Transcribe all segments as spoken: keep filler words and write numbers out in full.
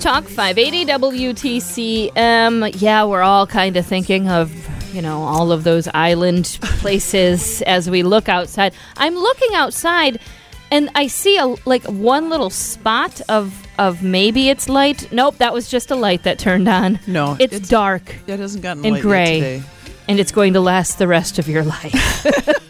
Talk five eighty W T C M. Yeah, we're all kind of thinking of, you know, all of those island places as we look outside. I'm looking outside and I see a like one little spot of of maybe it's light. Nope, that was just a light that turned on. No, it's, it's dark. It hasn't gotten and light gray, yet today. And it's going to last the rest of your life.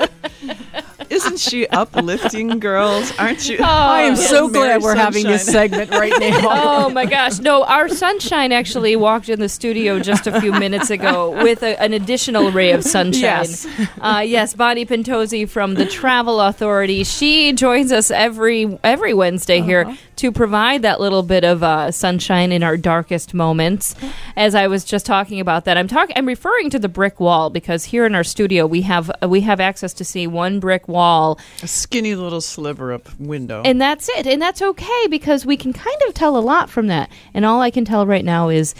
Isn't she uplifting, girls? Aren't you? Oh, I am so Mary glad we're Sunshine. having this segment right now. Oh my gosh. No, our sunshine actually walked in the studio just a few minutes ago with a, an additional ray of sunshine. Yes. Uh, yes, Bonnie Pentozzi from the Travel Authority. She joins us every every Wednesday uh-huh. here to provide that little bit of uh, sunshine in our darkest moments. As I was just talking about that, I'm talking I'm referring to the brick wall because here in our studio we have uh, we have access to see one brick wall. A skinny little sliver up window. And that's it. And that's okay because we can kind of tell a lot from that. And all I can tell right now is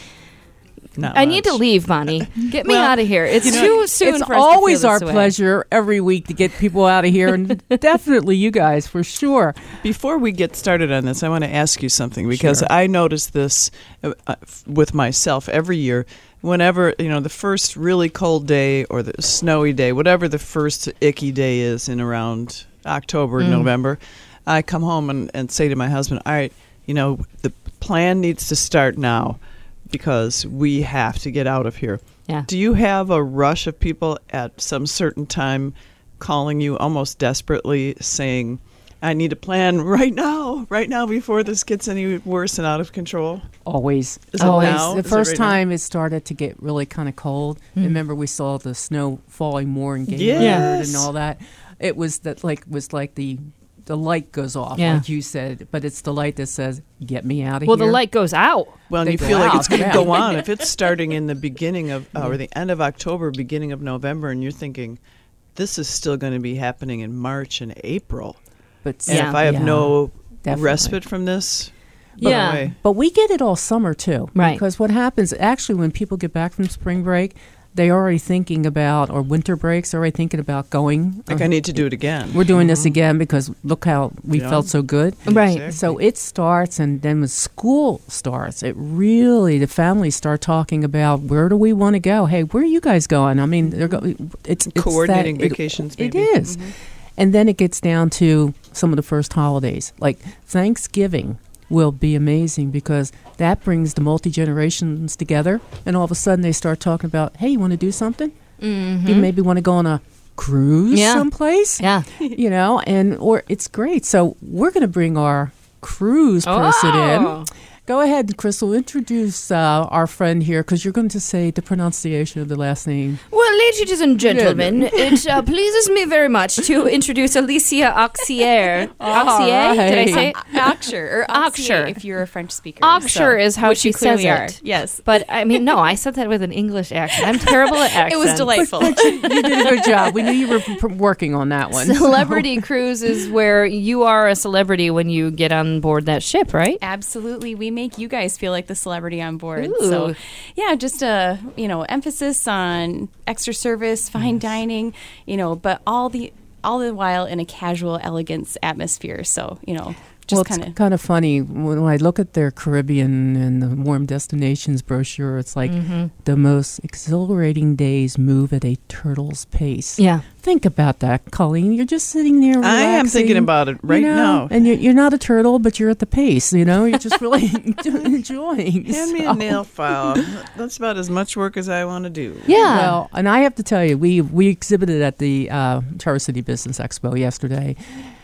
Not I much. need to leave, Bonnie. Get me Well, out of here. It's you know, too soon It's for us always to feel our this way. pleasure every week to get people out of here, and definitely you guys for sure. Before we get started on this, I want to ask you something because Sure. I notice this uh, uh, f- with myself every year. Whenever, you know, the first really cold day or the snowy day, whatever the first icky day is in around October, Mm. November, I come home and, and say to my husband, all right, you know, the plan needs to start now because we have to get out of here. Yeah. Do you have a rush of people at some certain time calling you almost desperately saying, I need a plan right now, right now before this gets any worse and out of control? Always. Is it Always. now? The Is it first right now? time it started to get really kind of cold. Mm. Remember we saw the snow falling more in Gaylord Yes. and all that. It was that like was like the the light goes off, Yeah. like you said, but it's the light that says, "Get me out of Well, here." the light goes out. Well, and They you go feel like out, it's going to yeah. go on. If it's starting in the beginning of, uh, or the end of October, beginning of November, and you're thinking, this is still going to be happening in March and April. But And Yeah. if I have yeah, no definitely. respite from this, Yeah. no way. But we get it all summer too, Right. Because what happens actually when people get back from spring break, they're already thinking about, or winter breaks, they're already thinking about going. Like, uh, I need to do it again. We're doing this again because look how we Yeah. felt so good. Right. Exactly. So it starts, and then when school starts, it really, the families start talking about where do we want to go? Hey, where are you guys going? I mean, they're go- it's, it's Coordinating that, it- vacations, It, maybe. is. And then it gets down to some of the first holidays. Like Thanksgiving will be amazing because that brings the multi-generations together, and all of a sudden they start talking about, hey, you want to do something? Mm-hmm. You maybe want to go on a cruise Yeah. someplace? Yeah. You know, and or it's great. So we're going to bring our cruise person Oh. in. Go ahead, Crystal. Introduce uh, our friend here because you're going to say the pronunciation of the last name. Well, ladies and gentlemen, it uh, pleases me very much to introduce Alicia Auxier. Auxier? Did I say it? Auxerre or Auxerre. Auxerre if you're a French speaker. Auxerre so, is how which she you says clearly are. it. Yes. But, I mean, no, I said that with an English accent. I'm terrible at accents. It was delightful. You did a good job. We knew you were pr- working on that one. Celebrity cruise is where you are a celebrity when you get on board that ship, right? Absolutely. We make you guys feel like the celebrity on board. Ooh. So, yeah, just a, you know, emphasis on extra service, fine dining, you know, but all the all the while in a casual elegance atmosphere. So, you know, just well, kind it's of kind of funny when I look at their Caribbean and the warm destinations brochure. It's like Mm-hmm. the most exhilarating days move at a turtle's pace. Yeah. Think about that, Colleen. You're just sitting there relaxing. I am thinking about it right you know, now. And you're, you're not a turtle, but you're at the pace, you know? You're just really enjoying. Hand me So- a nail file. That's about as much work as I want to do. Yeah. Well, and I have to tell you, we we exhibited at the uh, Charter City Business Expo yesterday,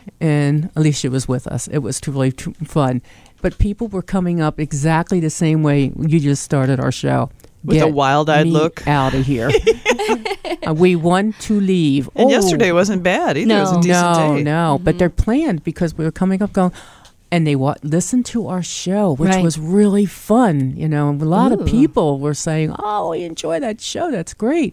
and Alicia was with us. It was truly tr- fun. But people were coming up exactly the same way you just started our show. With a Get wild-eyed me look. out of here. Uh, we want to leave. And Oh, yesterday wasn't bad either. It was a No. decent no, day. no, but they're planned because we were coming up going, and they wa- listened to our show, which Right. was really fun. You know, a lot Ooh. of people were saying, "Oh, we enjoy that show. That's great."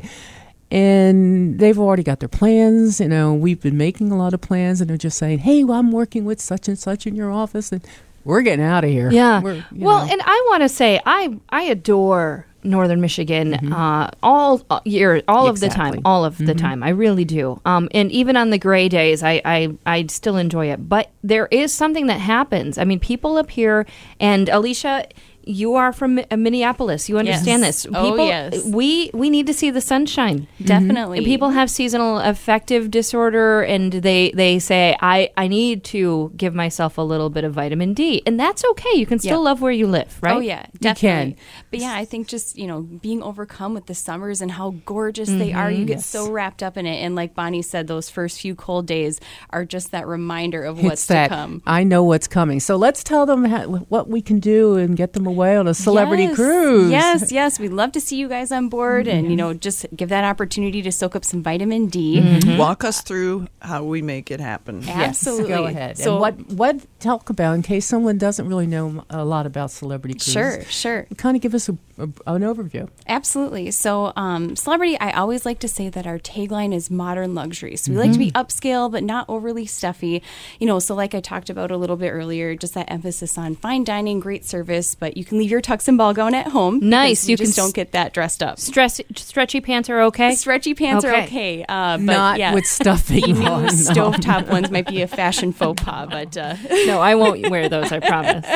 And they've already got their plans. You know, we've been making a lot of plans, and they're just saying, "Hey, well, I'm working with such and such in your office, and we're getting out of here." Yeah. We're, you Well, know. and I want to say I I adore Northern Michigan Mm-hmm. uh, all uh, year, all of the time, Exactly. all of the Mm-hmm. time. I really do. Um, and even on the gray days, I, I I still enjoy it. But there is something that happens. I mean, people up here, and Alicia, you are from Mi- Minneapolis. You understand Yes. this. Oh, People, yes. we we need to see the sunshine. Definitely. People have seasonal affective disorder, and they they say, I, I need to give myself a little bit of vitamin D. And that's okay. You can still Yeah. love where you live, right? Oh yeah, definitely. But yeah, I think just, you know, being overcome with the summers and how gorgeous they are, you get Yes. so wrapped up in it. And like Bonnie said, those first few cold days are just that reminder of what's It's that to come. I know what's coming. So let's tell them how, what we can do and get them away on a celebrity Yes. cruise. Yes, yes. We'd love to see you guys on board and, you know, just give that opportunity to soak up some vitamin D. Mm-hmm. Walk us through how we make it happen. Yes, Absolutely. go ahead. So and what what talk about in case someone doesn't really know a lot about celebrity cruise? Sure, sure. Kind of give us a, a, an overview. Absolutely. So, um, celebrity, I always like to say that our tagline is modern luxury. So, we like to be upscale, but not overly stuffy. You know, so like I talked about a little bit earlier, just that emphasis on fine dining, great service, but you can leave your tux and ball gown at home. Nice. because You, You just can don't s- get that dressed up. Stress, stretchy pants are okay? Stretchy pants are Okay. okay. Uh, but Not yeah, with stuffing new on. No. stovetop ones might be a fashion faux pas, but uh, No, I won't wear those, I promise.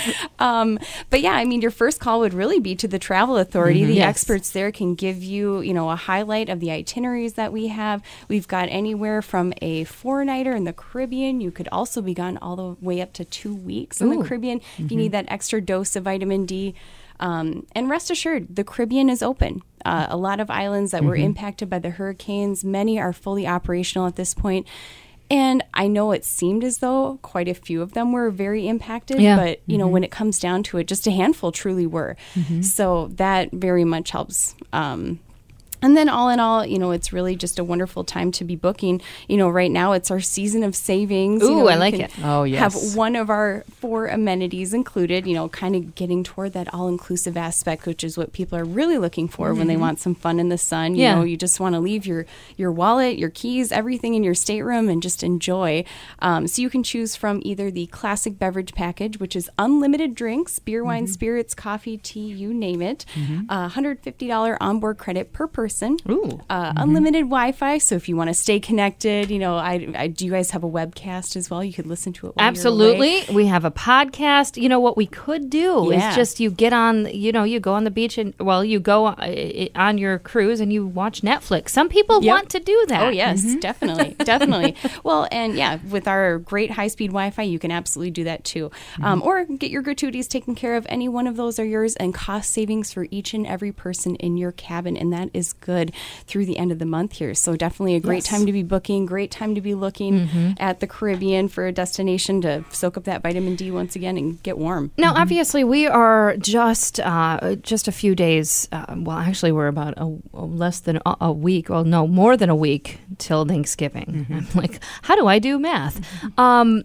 Um, but yeah, I mean, your first call would really be to the travel authority. The Yes. experts there can give you, you know, a highlight of the itineraries that we have. We've got anywhere from a four-nighter in the Caribbean. You could also be gone all the way up to two weeks in Ooh. the Caribbean if you need that extra dose of vitamin D. Um, and rest assured, the Caribbean is open. Uh, a lot of islands that were impacted by the hurricanes, many are fully operational at this point. And I know it seemed as though quite a few of them were very impacted, Yeah. but you know, when it comes down to it, just a handful truly were. So that very much helps. Um, and then all in all, you know, it's really just a wonderful time to be booking. You know, right now it's our season of savings. You Ooh, know, I you like can it. Oh, yes. Have one of our four amenities included, you know, kind of getting toward that all-inclusive aspect, which is what people are really looking for when they want some fun in the sun. You Yeah. know, you just want to leave your, your wallet, your keys, everything in your stateroom and just enjoy. Um, so you can choose from either the classic beverage package, which is unlimited drinks, beer, wine, spirits, coffee, tea, you name it. Uh, one hundred fifty dollars onboard credit per person. Ooh. Uh, Unlimited Wi-Fi, so if you want to stay connected, you know, I, I do you guys have a webcast as well? You could listen to it. While Absolutely. You're away. We have a podcast. You know, what we could do Yeah. is just you get on, you know, you go on the beach and, well, you go uh, on your cruise and you watch Netflix. Some people Yep. want to do that. Oh yes, definitely, definitely. Well, and yeah, with our great high-speed Wi-Fi, you can absolutely do that too. Um, or get your gratuities taken care of. Any one of those are yours, and cost savings for each and every person in your cabin, and that is good through the end of the month here. So definitely a great Yes. time to be booking. Great time to be looking at the Caribbean for a destination to soak up that vitamin D once again and get warm. Now, obviously, we are just uh, just a few days. Uh, well, actually, we're about a, a less than a, a week. Well, no, more than a week till Thanksgiving. I'm like, how do I do math? Um,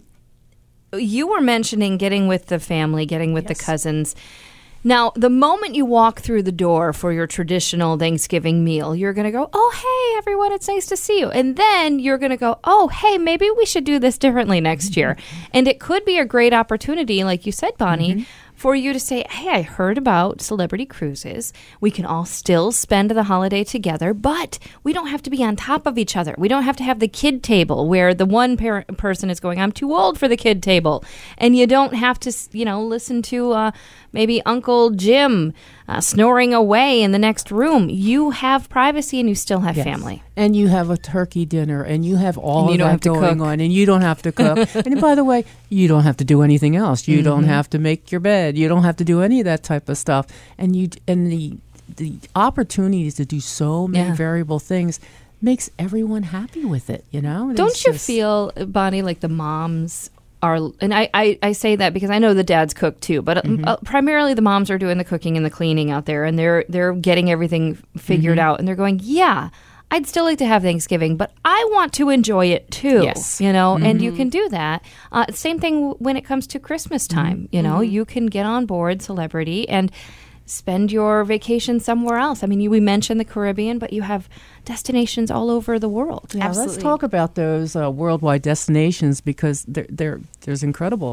you were mentioning getting with the family, getting with the Yes. cousins. Now, the moment you walk through the door for your traditional Thanksgiving meal, you're going to go, oh, hey, everyone, it's nice to see you. And then you're going to go, oh, hey, maybe we should do this differently next year. And it could be a great opportunity, like you said, Bonnie, for you to say, hey, I heard about celebrity cruises. We can all still spend the holiday together, but we don't have to be on top of each other. We don't have to have the kid table where the one parent person is going, I'm too old for the kid table. And you don't have to, you know, listen to uh, maybe Uncle Jim uh, snoring away in the next room. You have privacy and you still have Yes. family. And you have a turkey dinner, and you have all And you of don't that have to going cook. on, and you don't have to cook. And by the way, you don't have to do anything else. You don't have to make your bed. You don't have to do any of that type of stuff. And you and the the opportunities to do so many Yeah. variable things makes everyone happy with it. You know? And Don't it's you just- feel, Bonnie, like the moms are, and I, I, I say that because I know the dads cook too, but Mm-hmm. uh, primarily the moms are doing the cooking and the cleaning out there, and they're they're getting everything figured Mm-hmm. out, and they're going, yeah, I'd still like to have Thanksgiving, but I want to enjoy it too. Yes. You know, and Mm-hmm. you can do that. Uh, same thing w- when it comes to Christmas time. Mm-hmm. You know, you can get on board Celebrity and spend your vacation somewhere else. I mean, you, we mentioned the Caribbean, but you have destinations all over the world. Yeah, let's Absolutely. talk about those uh, worldwide destinations because they're, they're, there's incredible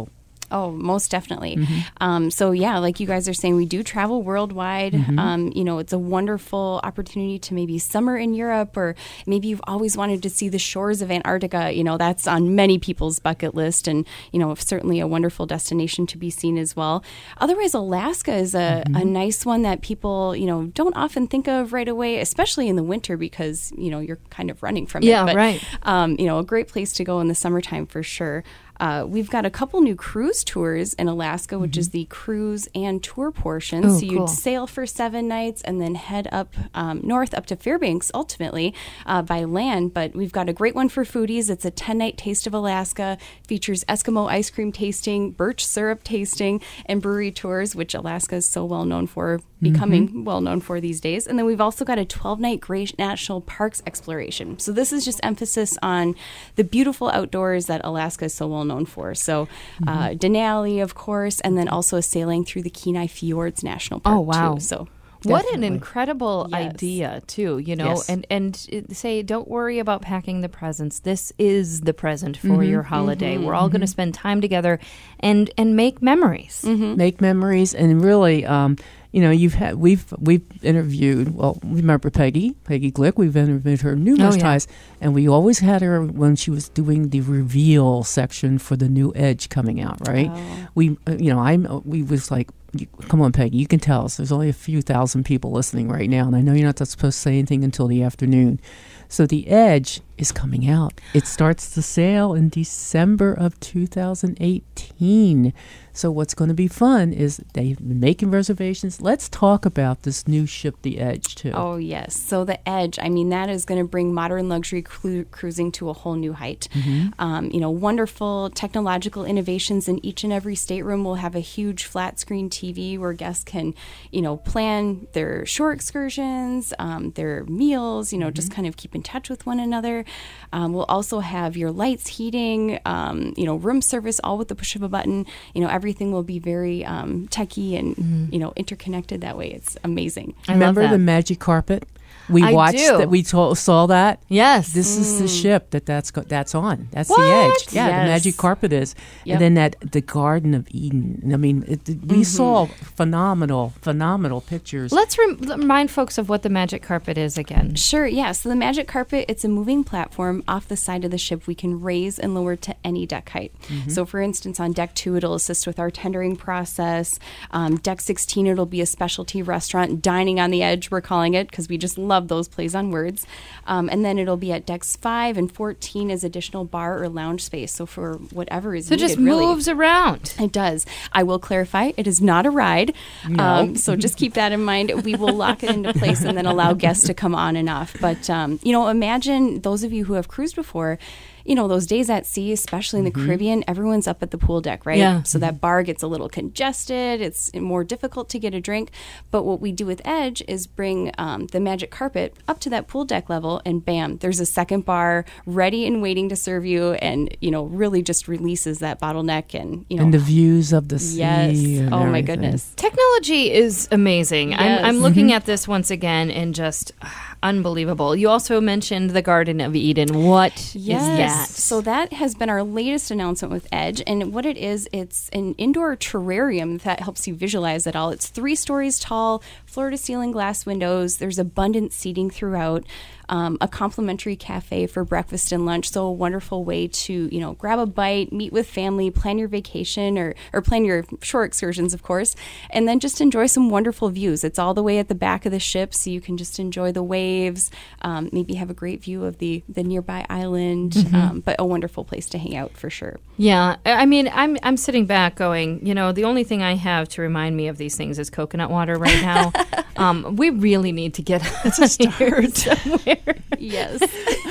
Oh, most definitely. Mm-hmm. Um, so yeah, like you guys are saying, we do travel worldwide. Mm-hmm. Um, you know, it's a wonderful opportunity to maybe summer in Europe, or maybe you've always wanted to see the shores of Antarctica. You know, that's on many people's bucket list, and you know, certainly a wonderful destination to be seen as well. Otherwise, Alaska is a, mm-hmm. a nice one that people, you know, don't often think of right away, especially in the winter, because you know you're kind of running from yeah, it. But, right. Um, you know, a great place to go in the summertime for sure. Uh, we've got a couple new cruise tours in Alaska, which mm-hmm. is the cruise and tour portion. Ooh, so you'd cool. sail for seven nights and then head up um, north up to Fairbanks, ultimately, uh, by land. But we've got a great one for foodies. It's a ten-night Taste of Alaska. Features Eskimo ice cream tasting, birch syrup tasting, and brewery tours, which Alaska is so well known for, becoming mm-hmm. well known for these days. And then we've also got a twelve-night Great National Parks exploration. So this is just emphasis on the beautiful outdoors that Alaska is so well known for. So uh, mm-hmm. Denali, of course, and then also a sailing through the Kenai Fjords National Park. Oh, wow. Too. So what Definitely. an incredible Yes. idea, too, you know, Yes. and, and it- say, don't worry about packing the presents. This is the present for Mm-hmm. your holiday. We're all going to spend time together and, and make memories. Mm-hmm. Make memories, and really, um, you know, you've had we've we've interviewed. Well, remember Peggy, Peggy Glick. We've interviewed her numerous Oh, yeah. times, and we always had her when she was doing the reveal section for the new Edge coming out. Right? Oh. We, uh, you know, I'm. We was like, you, come on, Peggy, you can tell us. There's only a few thousand people listening right now, and I know you're not supposed to say anything until the afternoon. So the Edge is coming out. It starts the sale in December of two thousand eighteen. So what's going to be fun is they've been making reservations. Let's talk about this new ship, the Edge, too. Oh, yes. So the Edge, I mean, that is going to bring modern luxury cru- cruising to a whole new height. Mm-hmm. Um, you know, wonderful technological innovations in each and every stateroom. We'll have a huge flat screen T V where guests can, you know, plan their shore excursions, um, their meals, you know, mm-hmm. just kind of keep in touch with one another. Um, we'll also have your lights, heating, um, you know, room service, all with the push of a button. You know, everything will be very um, techy and, mm-hmm. you know, interconnected that way. It's amazing. I Remember love that. the magic carpet? We I watched do. that. We to- saw that. Yes. This is the ship that that's go- that's on. That's What? the Edge. Yeah, Yes. the magic carpet is, Yep. and then that the Garden of Eden. I mean, it, it- we Mm-hmm. saw phenomenal, phenomenal pictures. Let's rem- remind folks of what the magic carpet is again. Sure, yeah. So the magic carpet, it's a moving platform off the side of the ship we can raise and lower to any deck height. Mm-hmm. So for instance, on deck two, it'll assist with our tendering process. Um, deck sixteen, it'll be a specialty restaurant, dining on the edge, we're calling it, because we just love those plays on words. Um, and then it'll be at decks five and fourteen as additional bar or lounge space. So for whatever is So it needed, just really. moves around. It does. I will clarify, it is not a ride. Um, so just keep that in mind. We will lock it into place and then allow guests to come on and off. But, um, you know, imagine those of you who have cruised before, you know, those days at sea, especially in the Mm-hmm. Caribbean, everyone's up at the pool deck, right? Yeah. So that bar gets a little congested. It's more difficult to get a drink. But what we do with Edge is bring um, the magic carpet up to that pool deck level, and bam, there's a second bar ready and waiting to serve you, and, you know, really just releases that bottleneck and, you know. and the views of the sea. Yes. and Oh, my everything. goodness. Technology is amazing. Yes. I'm, I'm looking at this once again and just uh, unbelievable. You also mentioned the Garden of Eden. What Yes. is that? So that has been our latest announcement with Edge. And what it is, it's an indoor terrarium that helps you visualize it all. It's three stories tall, floor-to-ceiling glass windows. There's abundant seating throughout. Um, a complimentary cafe for breakfast and lunch. So a wonderful way to, you know, grab a bite, meet with family, plan your vacation or, or plan your shore excursions, of course, and then just enjoy some wonderful views. It's all the way at the back of the ship, so you can just enjoy the waves, um, maybe have a great view of the, the nearby island, Mm-hmm. um, but a wonderful place to hang out for sure. Yeah, I I mean, I'm I'm sitting back going, you know, the only thing I have to remind me of these things is coconut water right now. um, we really need to get That's a start. somewhere. Yes.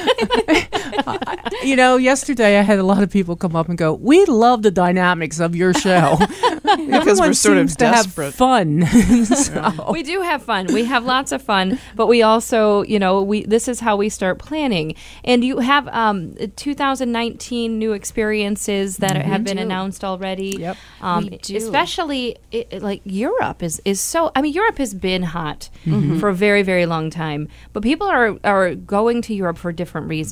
You know, yesterday I had a lot of people come up and go, "We love the dynamics of your show." Because we're Everyone sort of seems to have desperate. fun. So- We do have fun. We have lots of fun, but we also, you know, we this is how we start planning. And you have um, two thousand nineteen new experiences that have been do. announced already. Yep. Um, We do. Especially it, it- like Europe is is so. I mean, Europe has been hot Mm-hmm. for a very very long time, but people are are going to Europe for different reasons now.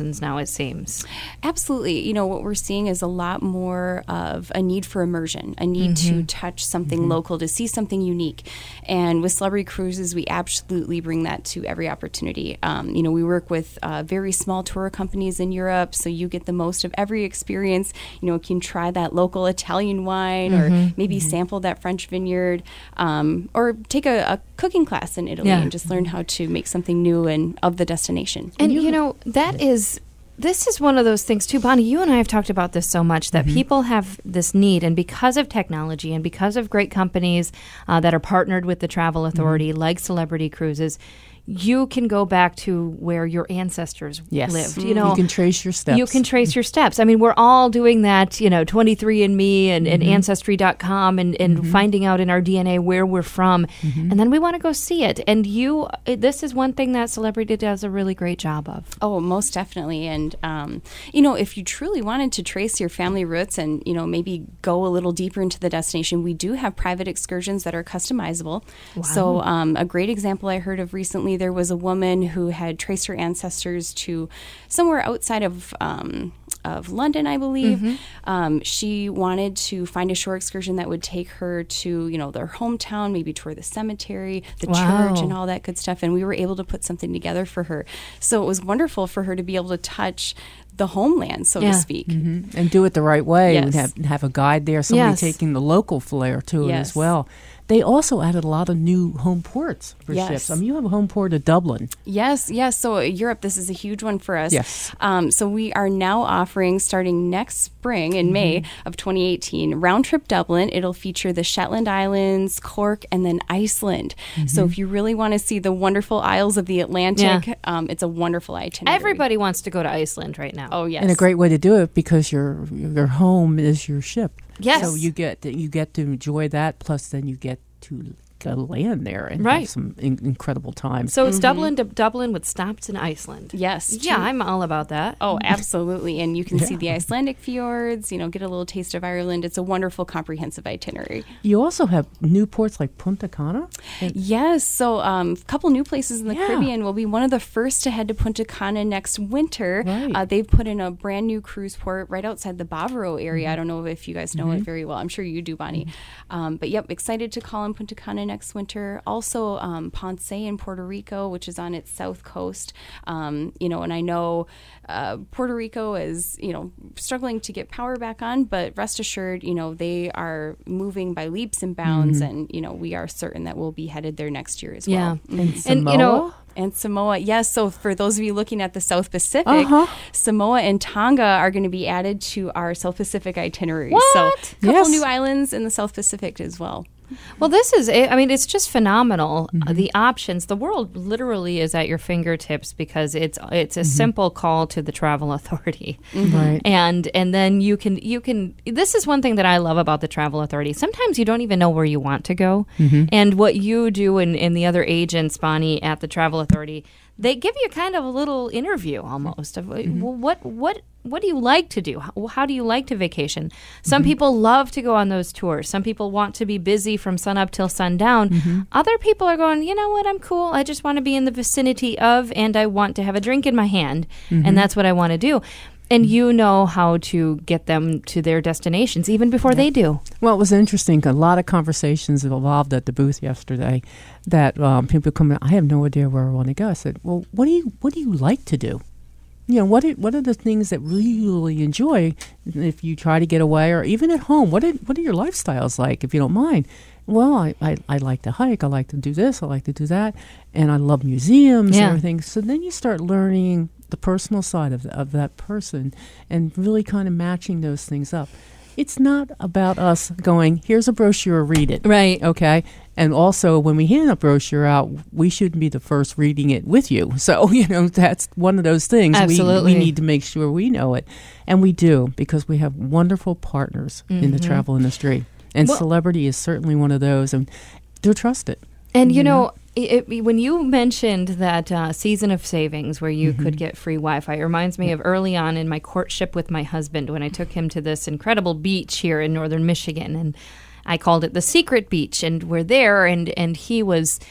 it seems. Absolutely. You know, what we're seeing is a lot more of a need for immersion, a need mm-hmm. to touch something mm-hmm. local, to see something unique. And with Celebrity Cruises, we absolutely bring that to every opportunity. Um, you know, we work with uh, very small tour companies in Europe, so you get the most of every experience. You know, you can try that local Italian wine mm-hmm. or maybe mm-hmm. sample that French vineyard um, or take a, a cooking class in Italy yeah. and just learn how to make something new and of the destination. And, you know, that is... This is one of those things, too. Bonnie, you and I have talked about this so much, that mm-hmm. people have this need, and because of technology and because of great companies uh, that are partnered with the travel authority, mm-hmm. like Celebrity Cruises, you can go back to where your ancestors yes. lived. Mm-hmm. You know, you can trace your steps. You can trace your steps. I mean, we're all doing that, you know, twenty-three and me and, mm-hmm. and Ancestry dot com and, and mm-hmm. finding out in our D N A where we're from. Mm-hmm. And then we want to go see it. And you, this is one thing that Celebrity does a really great job of. Oh, most definitely. And, um, you know, if you truly wanted to trace your family roots and, you know, maybe go a little deeper into the destination, we do have private excursions that are customizable. Wow. So um, a great example I heard of recently, there was a woman who had traced her ancestors to somewhere outside of um, of London, I believe. Mm-hmm. Um, she wanted to find a shore excursion that would take her to, you know, their hometown, maybe tour the cemetery, the wow. church, and all that good stuff. And we were able to put something together for her. So it was wonderful for her to be able to touch the homeland, so yeah. to speak. Mm-hmm. And do it the right way. Yes. And have, have a guide there, somebody yes. taking the local flair to yes. it as well. They also added a lot of new home ports for yes. ships. I mean, you have a home port at Dublin. Yes, yes. So Europe, this is a huge one for us. Yes. Um, so we are now offering, starting next spring in mm-hmm. May of twenty eighteen, Round Trip Dublin. It'll feature the Shetland Islands, Cork, and then Iceland. Mm-hmm. So if you really want to see the wonderful isles of the Atlantic, yeah. um, it's a wonderful itinerary. Everybody wants to go to Iceland right now. Oh, yes. And a great way to do it because your your home is your ship. Yes. So you get to, you get to enjoy that, plus then you get to go land there and right. have some in- incredible time. So it's mm-hmm. Dublin to Dublin with stops in Iceland. Yes. Yeah, too. I'm all about that. Oh, absolutely. And you can yeah. see the Icelandic fjords, you know, get a little taste of Ireland. It's a wonderful, comprehensive itinerary. You also have new ports like Punta Cana? And yes. So um, a couple new places in the yeah. Caribbean. Will be one of the first to head to Punta Cana next winter. Right. Uh, they've put in a brand new cruise port right outside the Bavaro area. Mm-hmm. I don't know if you guys know mm-hmm. it very well. I'm sure you do, Bonnie. Mm-hmm. Um, but yep, excited to call on Punta Cana next winter. Also, um, Ponce in Puerto Rico, which is on its south coast. Um, you know, and I know uh, Puerto Rico is, you know, struggling to get power back on, but rest assured, you know, they are moving by leaps and bounds, mm-hmm. and, you know, we are certain that we'll be headed there next year as yeah. well. And, Mm-hmm. and you know, And Samoa, yes. So for those of you looking at the South Pacific, uh-huh. Samoa and Tonga are going to be added to our South Pacific itinerary. What? So a couple Yes. new islands in the South Pacific as well. Well, this is, I mean, it's just phenomenal. Mm-hmm. Uh, the options, the world literally is at your fingertips because it's it's a Mm-hmm. simple call to the travel authority. Mm-hmm. Right. And and then you can, you can, this is one thing that I love about the travel authority. Sometimes you don't even know where you want to go. Mm-hmm. And what you do and, and the other agents, Bonnie, at the travel authority, they give you kind of a little interview almost of Mm-hmm. well, what what what do you like to do? How, how do you like to vacation? Some Mm-hmm. people love to go on those tours. Some people want to be busy from sun up till sundown. Mm-hmm. Other people are going, you know what, I'm cool. I just want to be in the vicinity of, and I want to have a drink in my hand, Mm-hmm. and that's what I want to do. And you know how to get them to their destinations even before they do. Well, it was interesting. A lot of conversations evolved at the booth yesterday that um, people come in, I have no idea where I want to go. I said, well, what do you what do you like to do? You know, what are, what are the things that you really enjoy if you try to get away or even at home? What are, what are your lifestyles like, if you don't mind? Well, I, I, I like to hike. I like to do this. I like to do that. And I love museums Yeah. and everything. So then you start learning the personal side of, of that person and really kind of matching those things up. It's not about us going, here's a brochure, read it. Right. Okay. And also, when we hand a brochure out, we shouldn't be the first reading it with you. So, you know, that's one of those things. Absolutely. We, we need to make sure we know it. And we do, because we have wonderful partners mm-hmm. in the travel industry. And well, Celebrity is certainly one of those. And they're trusted. And, you Yeah. know, it, it, when you mentioned that uh, season of savings where you Mm-hmm. could get free Wi-Fi, it reminds me of early on in my courtship with my husband when I took him to this incredible beach here in northern Michigan. And I called it the Secret Beach. And we're there, and, and he was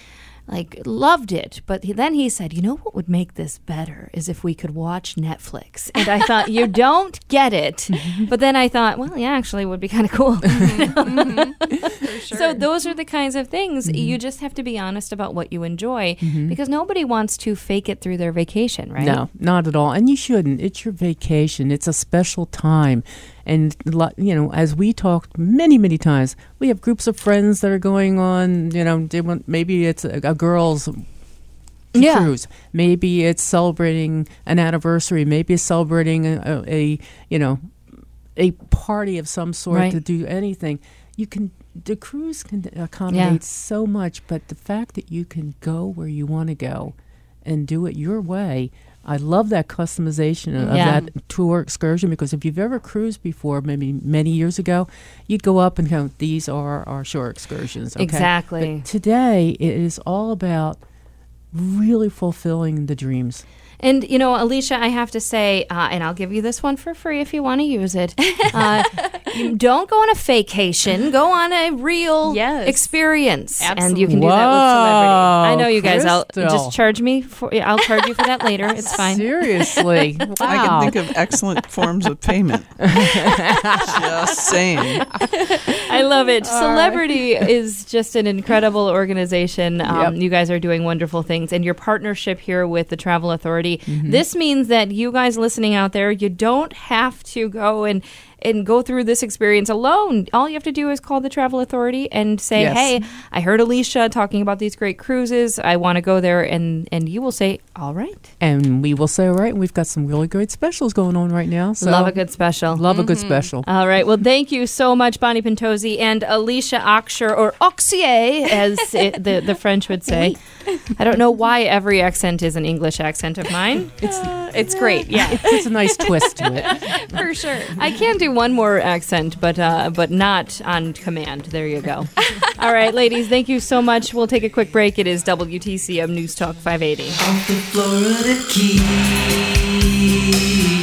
like loved it. But he, then he said, you know what would make this better is if we could watch Netflix. And I thought, you don't get it. But then I thought, well, yeah, actually it would be kind of cool. Mm-hmm. For sure. So those are the kinds of things. Mm-hmm. You just have to be honest about what you enjoy because nobody wants to fake it through their vacation, right? No, not at all. And you shouldn't. It's your vacation. It's a special time. And, lo- you know, as we talked many, many times, we have groups of friends that are going on, you know, they want, maybe it's a, a girls' Yeah. cruise. Maybe it's celebrating an anniversary. Maybe it's celebrating a, a, a you know, a party of some sort Right. to do anything. You can, the cruise can accommodate Yeah. so much, but the fact that you can go where you want to go and do it your way, I love that customization of Yeah. that tour excursion, because if you've ever cruised before, maybe many years ago, you'd go up and go, these are our shore excursions. Okay? Exactly. But today, it is all about really fulfilling the dreams. And, you know, Alicia, I have to say, uh, and I'll give you this one for free if you want to use it. Uh, you don't go on a vacation. Go on a real Yes. experience. And Absolutely. you can do that with celebrity. Wow, I know you guys. I'll Crystal. just charge me for. I'll charge you for that later. It's fine. Seriously. Wow. I can think of excellent forms of payment. Just saying. I love it. Celebrity is just an incredible organization. Um, Yep. You guys are doing wonderful things. And your partnership here with the Travel Authority, Mm-hmm. this means that you guys listening out there, you don't have to go and and go through this experience alone. All you have to do is call the Travel Authority and say, Yes. hey, I heard Alicia talking about these great cruises. I want to go there. And, and you will say, all right. And we will say, all right, we've got some really great specials going on right now. So Love a good special. Love a good special. All right. Well, thank you so much, Bonnie Pentozzi and Alicia Oxer, or Oxier, as it, the, the French would say. I don't know why every accent is an English accent of mine. It's It's great. Yeah, it puts a nice twist to it. for sure. I can do one more accent, but uh, but not on command. There you go. All right, ladies, thank you so much. We'll take a quick break. It is W T C M News Talk five eighty. Off the Florida Keys.